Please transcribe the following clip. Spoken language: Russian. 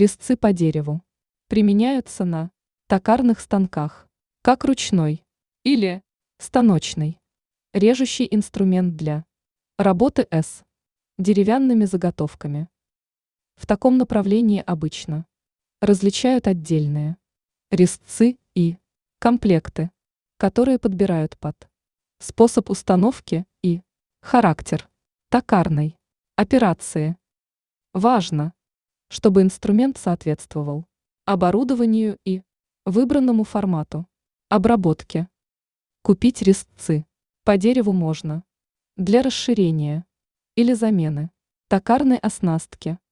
Резцы по дереву. Применяются на токарных станках, как ручной или станочный. Режущий инструмент для работы с деревянными заготовками. В таком направлении обычно различают отдельные резцы и комплекты, которые подбирают под способ установки и характер токарной операции. Важно, чтобы инструмент соответствовал оборудованию и выбранному формату обработки. Купить резцы по дереву можно для расширения или замены токарной оснастки.